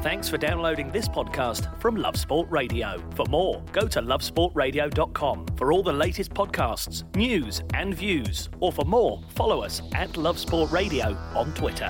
Thanks for downloading this podcast from Love Sport Radio. For more, go to lovesportradio.com for all the latest podcasts, news and views. Or for more, follow us at Love Sport Radio on Twitter.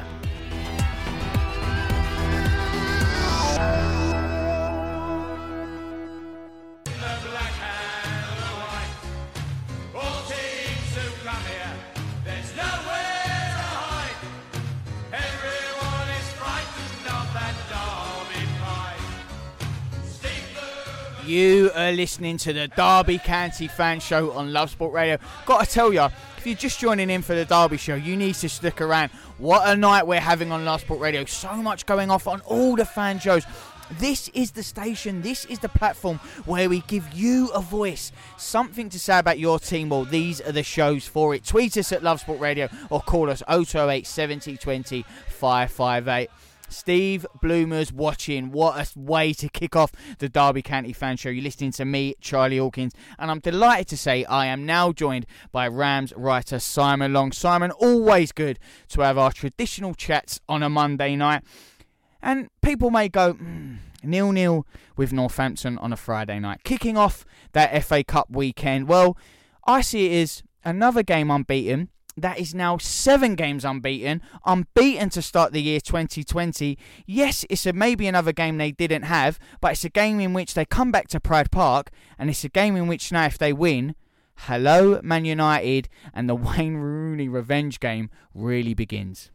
You are listening to the Derby County Fan Show on Love Sport Radio. Got to tell you, if you're just joining in for the Derby show, you need to stick around. What a night we're having on Love Sport Radio. So much going off on all the fan shows. This is the station, this is the platform where we give you a voice, something to say about your team. Well, these are the shows for it. Tweet us at Love Sport Radio or call us 0208 70 20 558. Steve Bloomer's watching. What a way to kick off the Derby County Fan Show. You're listening to me, Charlie Hawkins, and I'm delighted to say I am now joined by Rams writer Simon Long. Simon, always good to have our traditional chats on a Monday night. And people may go 0-0 with Northampton on a Friday night, kicking off that FA Cup weekend. Well, I see it as another game unbeaten. That is now 7 games unbeaten to start the year 2020. Yes, it's maybe another game they didn't have, but it's a game in which they come back to Pride Park, and it's a game in which now if they win, hello Man United, and the Wayne Rooney revenge game really begins.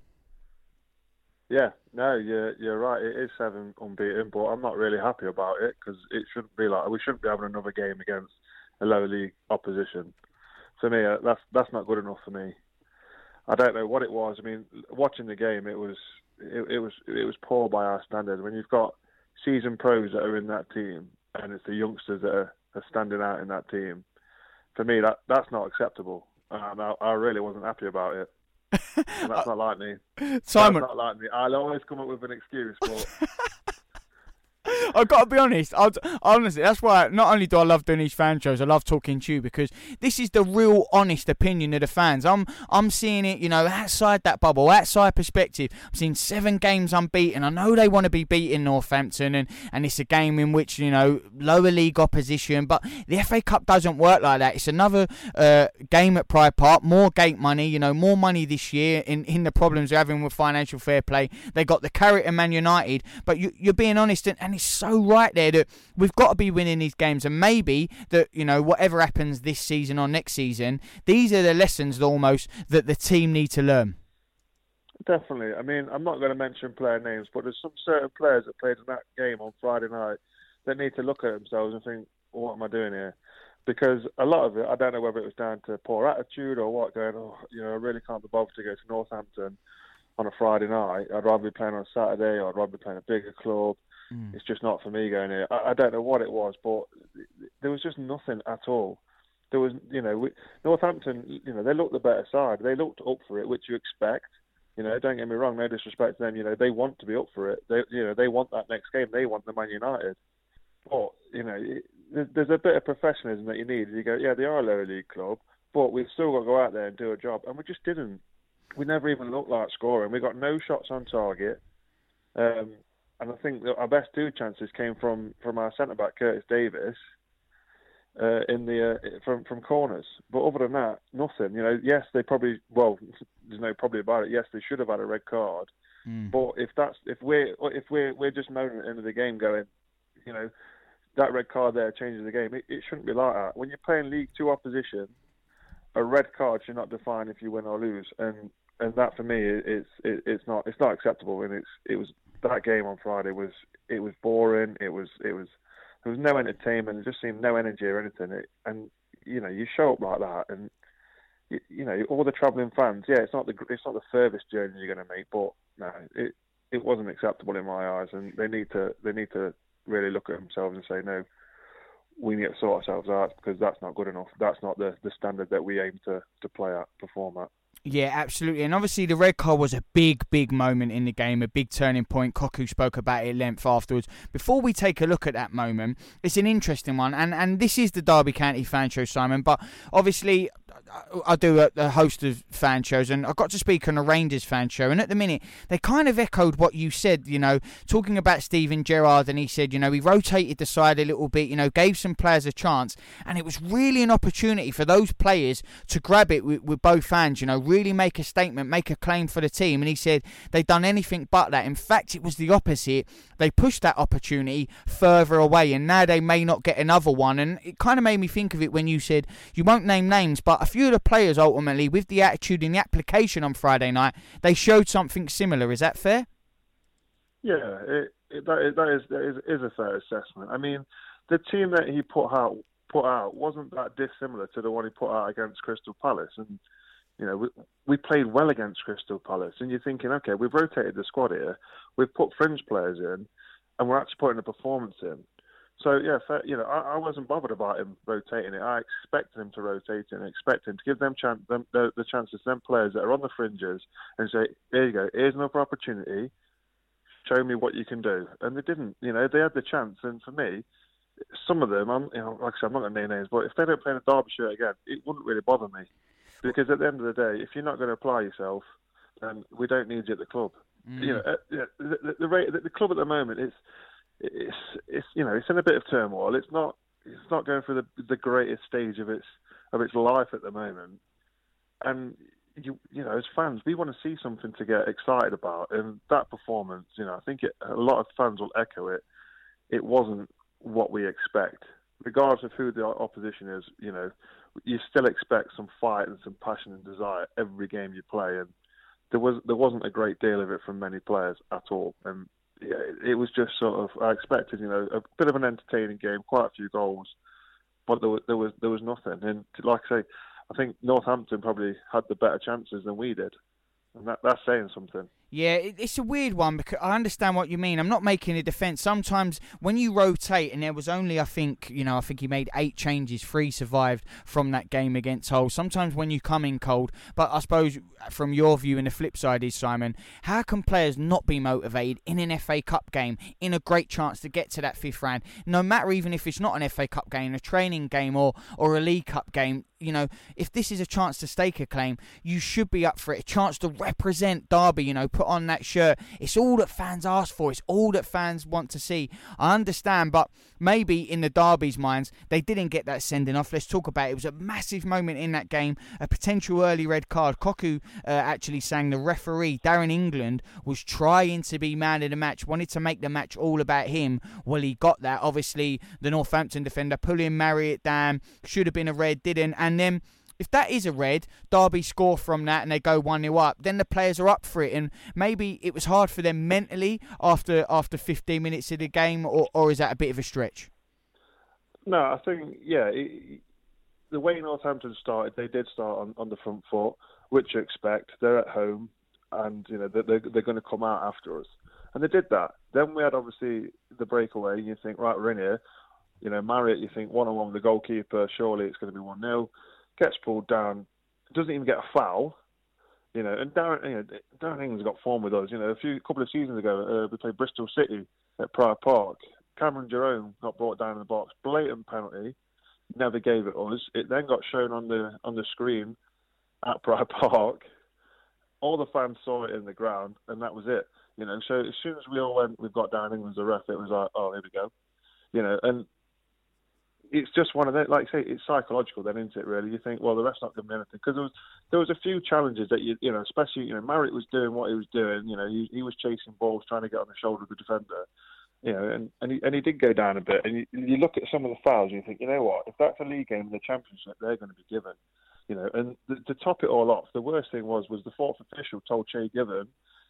Yeah, no, you're right. It is 7 unbeaten, but I'm not really happy about it because it shouldn't be like we shouldn't be having another game against a lower league opposition. For me, that's not good enough for me. I don't know what it was. I mean, watching the game, it was poor by our standards. When you've got seasoned pros that are in that team, and it's the youngsters that are standing out in that team, for me that's not acceptable. I really wasn't happy about it. And that's not like me. Simon, that's not like me. I'll always come up with an excuse, but. I've got to be honest. Honestly, that's why not only do I love doing these fan shows, I love talking to you, because this is the real honest opinion of the fans. I'm seeing it, outside that bubble, outside perspective. I'm seeing 7 games unbeaten. I know they want to be beating Northampton, and it's a game in which, lower league opposition, but the FA Cup doesn't work like that. It's another game at Pride Park, more gate money, more money this year in the problems they're having with financial fair play. They got the carrot in Man United, but you're being honest, and it's so right there that we've got to be winning these games, and maybe that whatever happens this season or next season, these are the lessons that the team need to learn. Definitely. I mean, I'm not going to mention player names, but there's some certain players that played in that game on Friday night that need to look at themselves and think, what am I doing here? Because a lot of it, I don't know whether it was down to poor attitude or what, going, I really can't be bothered to go to Northampton on a Friday night. I'd rather be playing on Saturday, or I'd rather be playing a bigger club. It's just not for me going here. I don't know what it was, but there was just nothing at all. There was, Northampton, they looked the better side. They looked up for it, which you expect. Don't get me wrong, no disrespect to them. They want to be up for it. They want that next game. They want the Man United. But, there's a bit of professionalism that you need. You go, yeah, they are a lower league club, but we've still got to go out there and do a job. And we just didn't. We never even looked like scoring. We got no shots on target. And I think that our best 2 chances came from our centre-back, Curtis Davis, from corners. But other than that, nothing. Yes, they probably, there's no probably about it. Yes, they should have had a red card. But if we're just moaning at the end of the game going, that red card there changes the game, it shouldn't be like that. When you're playing League 2 opposition, a red card should not define if you win or lose. And that for me, it's not acceptable. And it was. That game on Friday was boring. There was no entertainment. It just seemed no energy or anything. You show up like that, and all the travelling fans. Yeah, it's not the furthest journey you're going to make, but no, it wasn't acceptable in my eyes, and they need to really look at themselves and say, no, we need to sort ourselves out, because that's not good enough. That's not the standard that we aim to perform at. Yeah, absolutely. And obviously the red card was a big, big moment in the game, a big turning point. Koku spoke about it at length afterwards. Before we take a look at that moment, it's an interesting one. And this is the Derby County Fan Show, Simon. But obviously, I do a host of fan shows, and I got to speak on a Rangers fan show, and at the minute they kind of echoed what you said, talking about Steven Gerrard, and he said, he rotated the side a little bit, gave some players a chance, and it was really an opportunity for those players to grab it with both hands, really make a statement, make a claim for the team. And he said they'd done anything but that. In fact, it was the opposite. They pushed that opportunity further away, and now they may not get another one. And it kind of made me think of it when you said you won't name names, but a few of the players ultimately, with the attitude and the application on Friday night, they showed something similar. Is that fair? Yeah, that is a fair assessment. I mean, the team that he put out wasn't that dissimilar to the one he put out against Crystal Palace, and we played well against Crystal Palace. And you're thinking, okay, we've rotated the squad here, we've put fringe players in, and we're actually putting a performance in. So yeah, I wasn't bothered about him rotating it. I expected him to rotate it, and expect him to give them the chances to them players that are on the fringes, and say, here you go, here's another opportunity. Show me what you can do. And they didn't. They had the chance, and for me, some of them, like I said, I'm not going to name names, but if they don't play in a Derby shirt again, it wouldn't really bother me, because at the end of the day, if you're not going to apply yourself, then we don't need you at the club. The club at the moment it's in a bit of turmoil. It's not going through the greatest stage of its life at the moment, and as fans, we want to see something to get excited about. And that performance, I think a lot of fans will echo it. It wasn't what we expect, regardless of who the opposition is. You still expect some fight and some passion and desire every game you play, and there wasn't a great deal of it from many players at all. And yeah, it was just sort of, I expected, a bit of an entertaining game, quite a few goals, but there was nothing. And like I say, I think Northampton probably had the better chances than we did, and that's saying something. Yeah, it's a weird one, because I understand what you mean. I'm not making a defence. Sometimes when you rotate, and there was only, I think he made 8 changes, 3 survived from that game against Hull. Sometimes when you come in cold, but I suppose from your view, and the flip side is, Simon, how can players not be motivated in an FA Cup game, in a great chance to get to that 5th round, no matter even if it's not an FA Cup game, a training game or a League Cup game? If this is a chance to stake a claim, you should be up for it. A chance to represent Derby, put on that shirt. It's all that fans ask for. It's all that fans want to see. I understand, but maybe in the Derby's minds, they didn't get that sending off. Let's talk about it. It was a massive moment in that game, a potential early red card. Cocu actually sang the referee, Darren England, was trying to be man of the match, wanted to make the match all about him. Well, he got that. Obviously, the Northampton defender pulling Marriott down, should have been a red, didn't. And then, if that is a red, Derby score from that and they go 1-0 up, then the players are up for it. And maybe it was hard for them mentally after 15 minutes of the game, or is that a bit of a stretch? No, I think, the way Northampton started, they did start on the front foot, which you expect. They're at home, and they're going to come out after us. And they did that. Then we had, obviously, the breakaway, and you think, right, we're in here. Marriott, you think, one-on-one with the goalkeeper, surely it's going to be 1-0. Gets pulled down, doesn't even get a foul, and Darren England's got form with us. A couple of seasons ago, we played Bristol City at Pryor Park. Cameron Jerome got brought down in the box, blatant penalty, never gave it us. It then got shown on the screen at Pryor Park. All the fans saw it in the ground, and that was it. So as soon as we all went, we've got Darren England as a ref, it was like, oh, here we go. And it's just one of them, like I say, it's psychological then, isn't it, really? You think, well, the ref's not giving me anything. Because there was a few challenges that, especially, Marriott was doing what he was doing. He was chasing balls, trying to get on the shoulder of the defender. And he did go down a bit. And you look at some of the fouls and you think, you know what, if that's a league game in the Championship, they're going to be given. And to top it all off, the worst thing was the 4th official told Che Given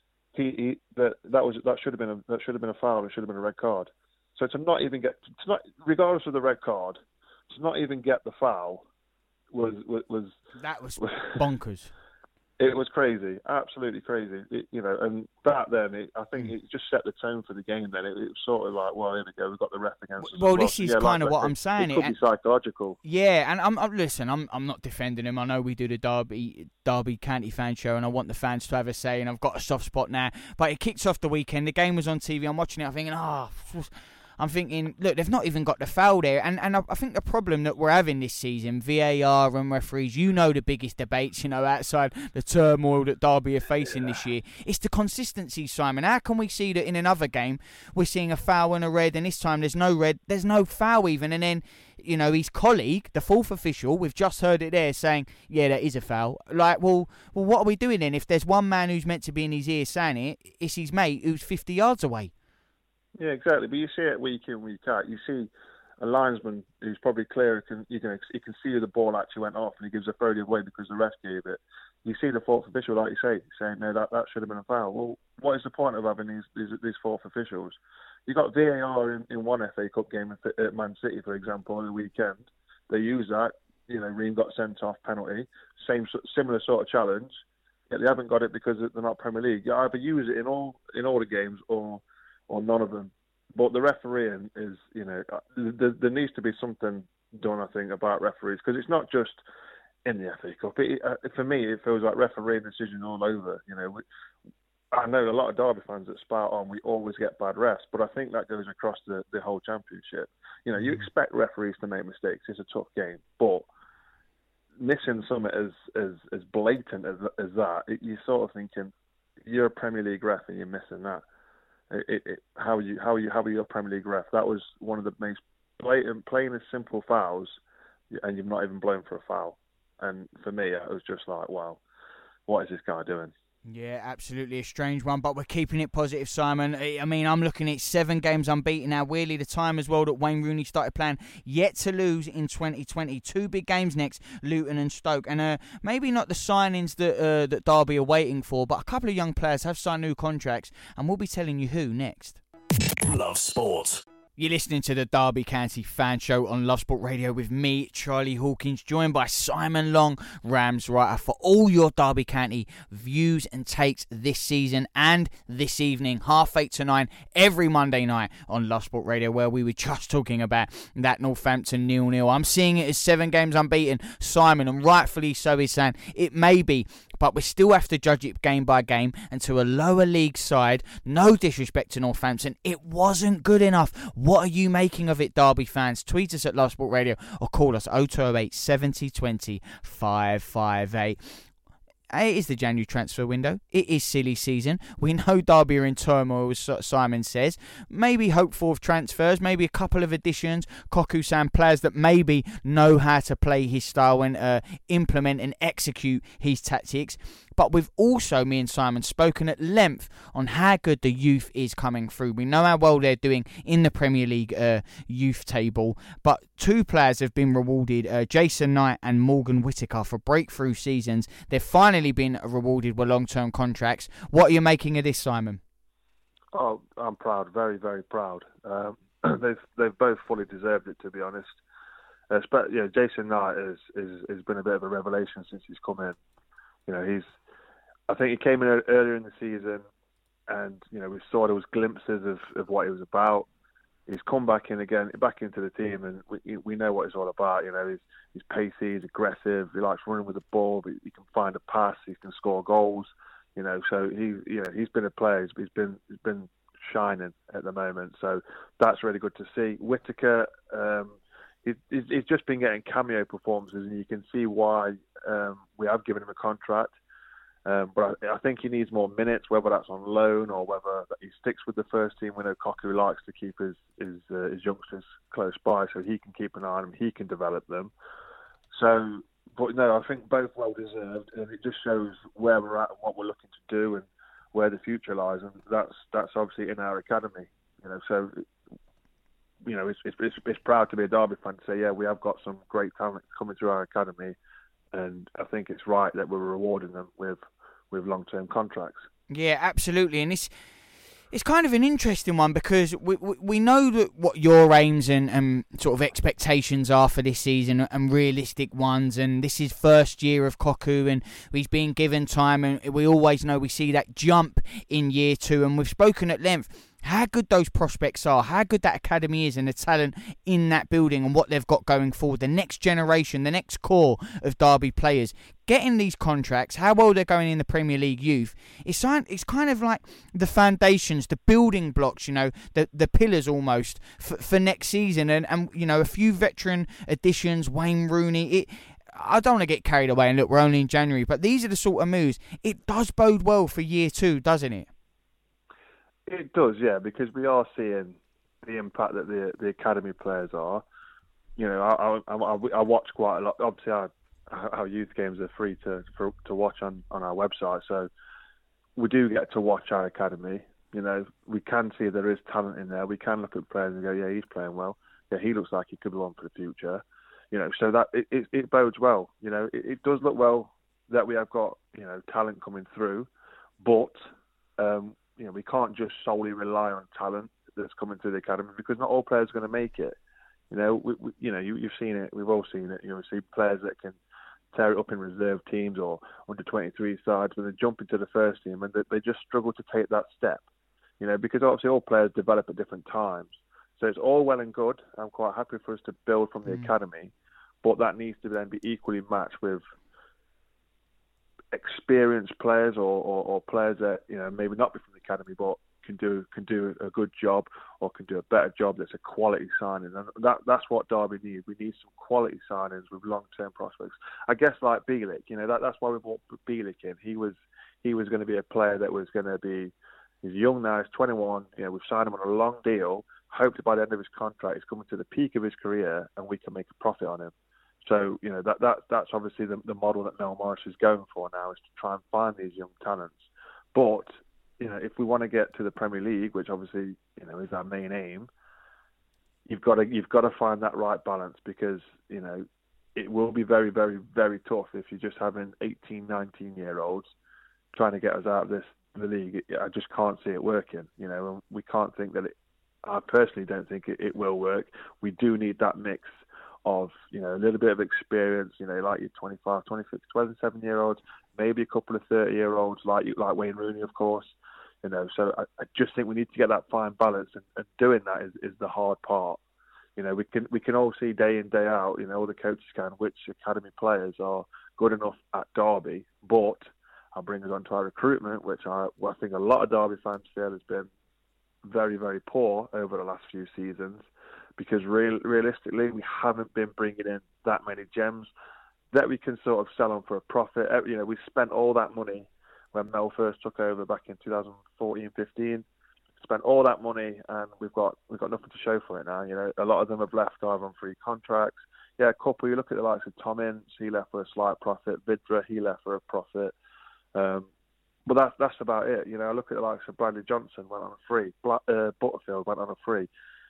that should have been a foul, it should have been a red card. So regardless of the red card, to not even get the foul was bonkers. It was crazy, absolutely crazy. And that then, I think it just set the tone for the game. Then it was sort of like, well, here we go, we've got the ref against us. Well, this is kind of what I'm saying. It could be psychological. Yeah, and I'm not defending him. I know we do the Derby County fan show, and I want the fans to have a say, and I've got a soft spot now. But it kicks off the weekend. The game was on TV. I'm watching it. I'm thinking, I'm thinking, look, they've not even got the foul there. And I think the problem that we're having this season, VAR and referees, the biggest debates, outside the turmoil that Derby are facing this year, it's the consistency, Simon. How can we see that in another game we're seeing a foul and a red, and this time there's no red, there's no foul even, and then his colleague, the fourth official, we've just heard it there saying, yeah, that is a foul. Like, well, what are we doing then? If there's one man who's meant to be in his ear saying it, it's his mate who's 50 yards away. Yeah, exactly. But you see it week in, week out. You see a linesman who's probably clear, he can see who the ball actually went off, and he gives a throw the other way because the ref gave it. You see the fourth official, like you say, saying, no, that should have been a foul. Well, what is the point of having these fourth officials? You got VAR in one FA Cup game at Man City, for example, on the weekend. They use that. Ream got sent off, penalty. Similar sort of challenge. Yet they haven't got it because they're not Premier League. You either use it in all the games or none of them. But the refereeing is, there needs to be something done, I think, about referees, because it's not just in the FA Cup. For me, it feels like refereeing decision all over. I know a lot of Derby fans that spout on, we always get bad refs, but I think that goes across the whole championship. You expect referees to make mistakes. It's a tough game, but missing something as blatant as that, you're sort of thinking, you're a Premier League ref and you're missing that. How are you a Premier League ref? That was one of the most blatant, plain and simple fouls, and you've not even blown for a foul. And for me, it was just like, wow, what is this guy doing? Yeah, absolutely a strange one, but we're keeping it positive, Simon. I mean, I'm looking at 7 games unbeaten now. Weirdly, the time as well that Wayne Rooney started playing, yet to lose in 2020. 2 big games next, Luton and Stoke. And maybe not the signings that Derby are waiting for, but a couple of young players have signed new contracts, and we'll be telling you who next. Love Sport. You're listening to the Derby County Fan Show on Love Sport Radio with me, Charlie Hawkins, joined by Simon Long, Rams writer, for all your Derby County views and takes this season and this evening, 8:30 to 9, every Monday night on Love Sport Radio, where we were just talking about that Northampton 0-0. I'm seeing it as 7 games unbeaten, Simon, and rightfully so, is saying it may be, but we still have to judge it game by game, and to a lower league side, no disrespect to Northampton, it wasn't good enough. What are you making of it, Derby fans? Tweet us at Love Sport Radio or call us 0208 70 20 558. It is the January transfer window. It is silly season. We know Derby are in turmoil, as Simon says. Maybe hopeful of transfers, maybe a couple of additions. Koku-san, players that maybe know how to play his style and implement and execute his tactics. But we've also, me and Simon, spoken at length on how good the youth is coming through. We know how well they're doing in the Premier League youth table. But 2 players have been rewarded, Jason Knight and Morgan Whittaker, for breakthrough seasons. They've finally been rewarded with long-term contracts. What are you making of this, Simon? Oh, I'm proud, very, very proud. They've both fully deserved it, to be honest. Jason Knight has been a bit of a revelation since he's come in. I think he came in earlier in the season, and we saw there was glimpses of what he was about. He's come back into the team, and we know what he's all about. He's pacey, he's aggressive, he likes running with the ball, but he can find a pass, he can score goals. So he's been a player. He's been shining at the moment. So that's really good to see. Whittaker, he's just been getting cameo performances, and you can see why we have given him a contract. But I think he needs more minutes, whether that's on loan or whether he sticks with the first team. We know Koku likes to keep his youngsters close by, so he can keep an eye on them, he can develop them. So, but no, I think both well deserved, and it just shows where we're at and what we're looking to do and where the future lies, and that's obviously in our academy. So it's proud to be a Derby fan to say, yeah, we have got some great talent coming through our academy. And I think it's right that we're rewarding them with long-term contracts. Yeah, absolutely. And it's kind of an interesting one, because we know that what your aims and sort of expectations are for this season, and realistic ones. And this is first year of Koku, and he's been given time. And we always know we see that jump in year 2. And we've spoken at length how good those prospects are, how good that academy is and the talent in that building and what they've got going forward, the next generation, the next core of Derby players, getting these contracts, how well they're going in the Premier League youth, it's kind of like the foundations, the building blocks, the pillars almost for next season. And a few veteran additions, Wayne Rooney, I don't want to get carried away and look, we're only in January, but these are the sort of moves. It does bode well for year 2, doesn't it? It does, yeah, because we are seeing the impact that the academy players are. I watch quite a lot. Obviously, our youth games are free to watch on our website, so we do get to watch our academy. We can see there is talent in there. We can look at players and go, yeah, he's playing well. Yeah, he looks like he could be one for the future. So that it bodes well. It does look well that we have got talent coming through, but we can't just solely rely on talent that's coming through the academy, because not all players are going to make it. You've seen it. We've all seen it. We see players that can tear it up in reserve teams or under 23 sides, when they jump into the first team and they just struggle to take that step. Because obviously all players develop at different times. So it's all well and good. I'm quite happy for us to build from the academy, but that needs to then be equally matched with experienced players or players that maybe not be from the academy but can do a good job or can do a better job. That's a quality signing, and that's what Derby need. We need some quality signings with long-term prospects. I guess like Bielik, that's why we brought Bielik in. He was going to be a player that was going to be. He's young now. He's 21. We've signed him on a long deal. Hopefully by the end of his contract, he's coming to the peak of his career, and we can make a profit on him. So, that's obviously the model that Mel Morris is going for now, is to try and find these young talents. But, if we want to get to the Premier League, which obviously, is our main aim, you've got to find that right balance, because, it will be very, very, very tough if you're just having 18, 19-year-olds trying to get us out of the league. I just can't see it working, and we can't think that I personally don't think it will work. We do need that mix of, a little bit of experience, like your 25, 26, 27-year-olds, maybe a couple of 30-year-olds like Wayne Rooney, of course. So I just think we need to get that fine balance, and doing that is the hard part. We can all see day in, day out, all the coaches can, which academy players are good enough at Derby, but I'll bring us on to our recruitment, which I think a lot of Derby fans feel has been very, very poor over the last few seasons, because realistically, we haven't been bringing in that many gems that we can sort of sell on for a profit. We spent all that money when Mel first took over back in 2014-15. Spent all that money, and we've got nothing to show for it now. A lot of them have left either on free contracts. Yeah, a couple. You look at the likes of Tom Ince, he left for a slight profit. Vidra, he left for a profit. But that's about it. I look at the likes of Bradley Johnson, went on a free. Butterfield went on a free.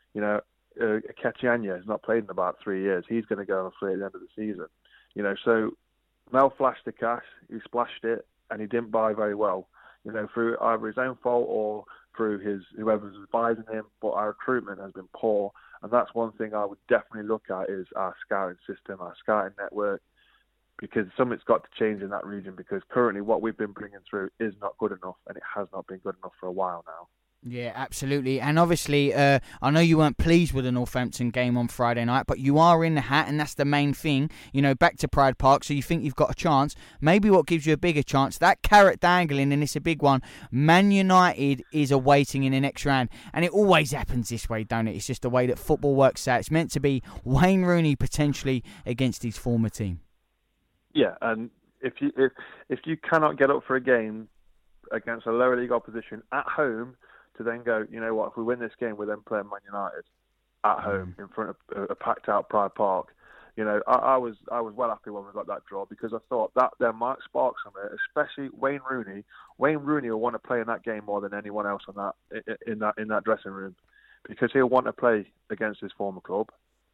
Ketianya has not played in about 3 years. He's going to go on a free at the end of the season. So Mel flashed the cash, he splashed it, and he didn't buy very well. Through either his own fault or through whoever's advising him. But our recruitment has been poor, and that's one thing I would definitely look at, is our scouting system, our scouting network, because something's got to change in that region, because currently what we've been bringing through is not good enough, and it has not been good enough for a while now. Yeah, absolutely. And obviously, I know you weren't pleased with the Northampton game on Friday night, but you are in the hat, and that's the main thing. Back to Pride Park, so you think you've got a chance. Maybe what gives you a bigger chance, that carrot dangling, and it's a big one, Man United is awaiting in the next round. And it always happens this way, don't it? It's just the way that football works out. It's meant to be Wayne Rooney potentially against his former team. Yeah, and if you cannot get up for a game against a lower league opposition at home, to then go, if we win this game, we're then playing Man United at home in front of a packed out Pride Park. I was well happy when we got that draw, because I thought that there might spark something, especially Wayne Rooney. Wayne Rooney will want to play in that game more than anyone else in that dressing room, because he'll want to play against his former club.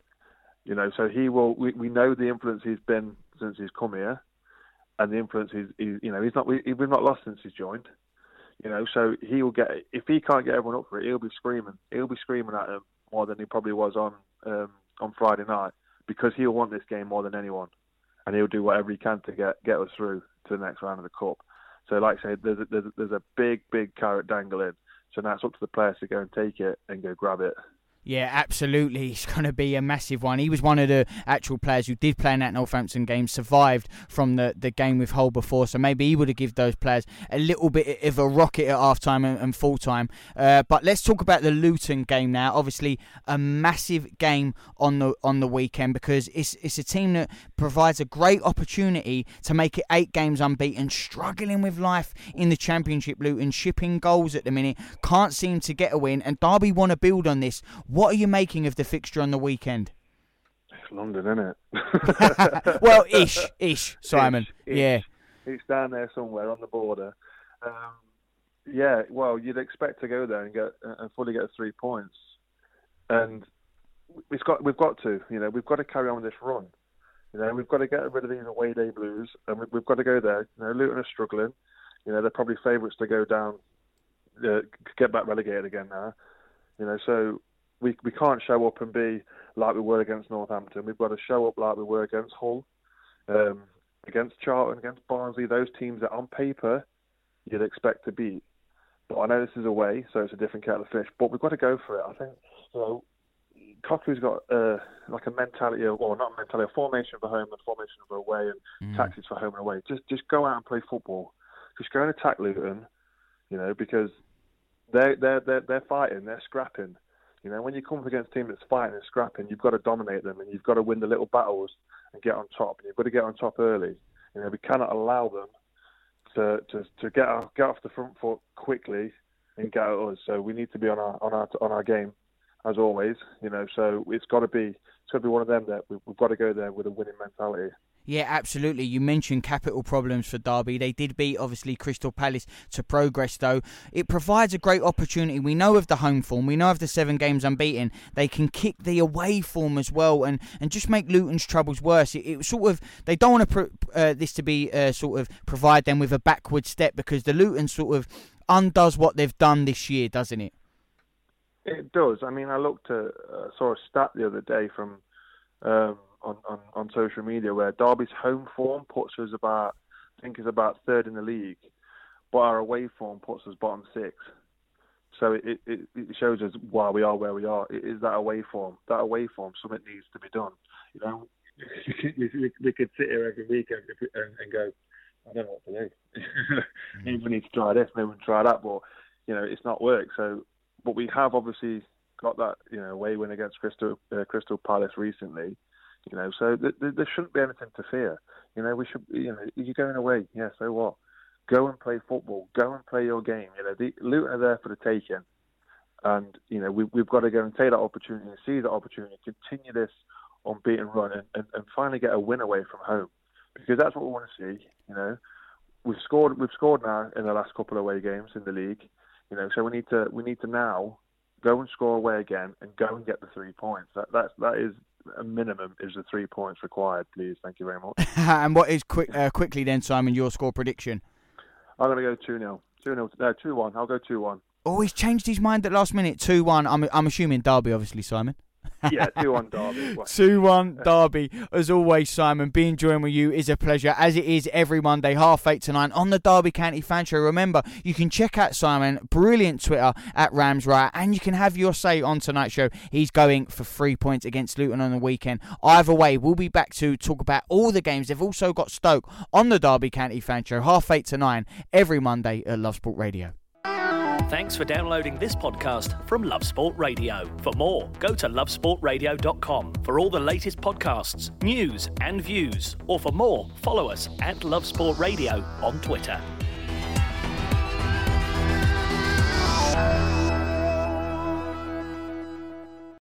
So he will. We know the influence he's been since he's come here, and the influence we've not lost since he's joined. So he will get, if he can't get everyone up for it, he'll be screaming. He'll be screaming at him more than he probably was on Friday night, because he'll want this game more than anyone, and he'll do whatever he can to get us through to the next round of the cup. So, like I say, there's a big carrot dangling. So now it's up to the players to go and take it and go grab it. Yeah, absolutely. It's going to be a massive one. He was one of the actual players who did play in that Northampton game, survived from the game with Hull before, so maybe he would have given those players a little bit of a rocket at half-time and full-time. But let's talk about the Luton game now. Obviously, a massive game on the weekend because it's a team that provides a great opportunity to make it 8 games unbeaten, struggling with life in the Championship. Luton shipping goals at the minute, can't seem to get a win, and Derby want to build on this. What are you making of the fixture on the weekend? It's London, isn't it? Well, ish, Simon. Ish. Yeah. It's down there somewhere on the border. Yeah, well, you'd expect to go there and fully get 3 points. And we've got to, we've got to carry on with this run. We've got to get rid of these away day blues, and we've got to go there. Luton are struggling. They're probably favourites to go down, get back relegated again now. So we can't show up and be like we were against Northampton. We've got to show up like we were against Hull, against Charlton, against Barnsley, those teams that on paper you'd expect to beat. But I know this is away, so it's a different kettle of fish. But we've got to go for it. I think Cocu's got like a mentality, or not a mentality, a formation for home and formation for away, and tactics for home and away. Just go out and play football. Just go and attack Luton, because they're fighting, they're scrapping. When you come up against a team that's fighting and scrapping, you've got to dominate them, and you've got to win the little battles and get on top. And you've got to get on top early. We cannot allow them to get off the front foot quickly and get at us. So we need to be on our game as always. So it's got to be one of them that we've got to go there with a winning mentality. Yeah, absolutely. You mentioned capital problems for Derby. They did beat, obviously, Crystal Palace to progress, though. It provides a great opportunity. We know of the home form. We know of the 7 games unbeaten. They can kick the away form as well and just make Luton's troubles worse. It sort of, they don't want to this to be sort of provide them with a backward step, because the Luton sort of undoes what they've done this year, doesn't it? It does. I mean, I saw a stat the other day from on social media where Derby's home form puts us about 3rd in the league, but our away form puts us bottom 6. So it shows us why we are where we are. It is that away form. That away form, something needs to be done. We could sit here every week and go, I don't know what to do. Maybe we need to try this, maybe we try that, but it's not worked. So, but we have obviously got that away win against Crystal Palace recently. So there shouldn't be anything to fear. We should. You're going away. Yeah, so what? Go and play football. Go and play your game. The Luton are there for the taking, and we've got to go and take that opportunity and seize that opportunity, continue this unbeaten run, and finally get a win away from home, because that's what we want to see. We've scored now in the last couple of away games in the league. So we need to now go and score away again and go and get the 3 points. That is a minimum, is the 3 points required, please. Thank you very much. And what is quickly then, Simon, your score prediction? I'm going to go 2-0. 2-1. I'll go 2-1. Oh, he's changed his mind at last minute. 2-1. I'm assuming Derby, obviously, Simon. Yeah, 2-1 Derby. 2-1 Derby. As always, Simon, being joined with you is a pleasure, as it is every Monday, 8:30 to 9 on the Derby County Fan Show. Remember, you can check out Simon, brilliant Twitter at Ramsriot, and you can have your say on tonight's show. He's going for 3 points against Luton on the weekend. Either way, we'll be back to talk about all the games. They've also got Stoke on the Derby County Fan Show, 8:30 to 9 every Monday at Love Sport Radio. Thanks for downloading this podcast from Love Sport Radio. For more, go to lovesportradio.com for all the latest podcasts, news and views. Or for more, follow us at Love Sport Radio on Twitter.